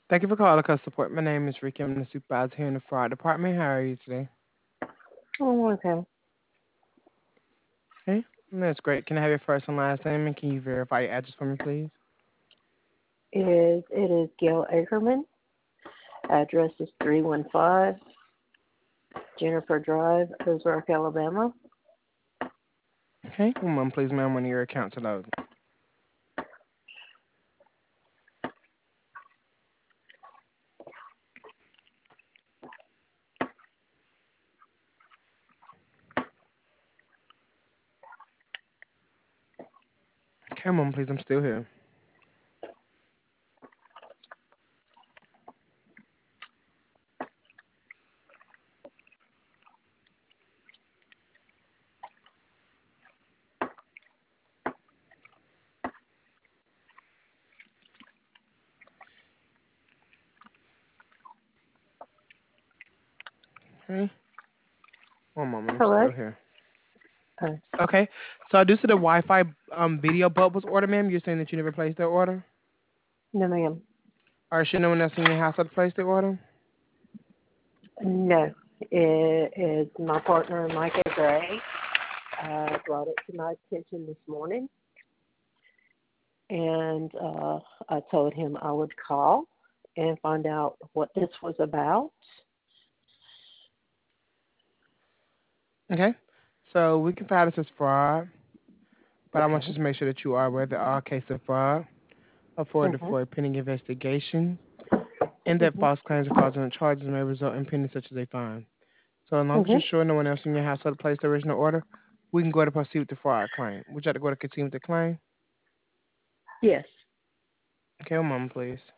Thank you for calling Customer Support. My name is Ricky. I'm the supervisor here in the fraud department. How are you today? Oh, okay. Okay, that's great. Can I have your first and last name, and can you verify your address for me, please? It is Gail Ackerman. Address is 315 Jennifer Drive, Ozark, Alabama. Okay, one moment, please, ma'am, when your account's loaded. Okay, one moment, please. I'm still here. Okay, one moment. I'm Hello? still here. Oh, Okay, so I do see the Wi-Fi video bubbles order, ma'am. You're saying that you never placed the order, no, ma'am. or should no one else in your household place the order? No. It is my partner, Micah Gray, brought it to my attention this morning, and I told him I would call and find out what this was about. Okay, so we can file this as fraud, but I want you Okay. to make sure that you are aware that all cases of fraud are forwarded Mhm. for a pending investigation, and that Mhm. false claims or fraudulent charges may result in penalties such as a fine. So as long as you're Mhm. sure no one else in your household placed the original order, we can go to proceed with the fraud claim. Would you like to go to continue with the claim? Yes. Okay, one moment, please.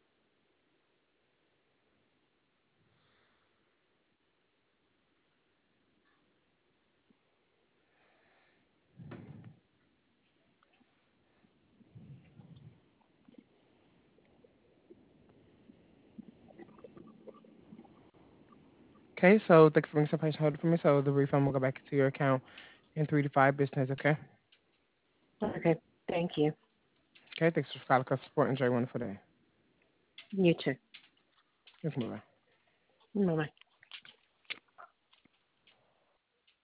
Okay, so thank you for being so patient holding for me. So the refund will go back into your account in 3 to 5 business. Okay. Okay. Thank you. Okay. Thanks for calling customer support. Enjoy your wonderful day. You too. Yes, bye. Bye.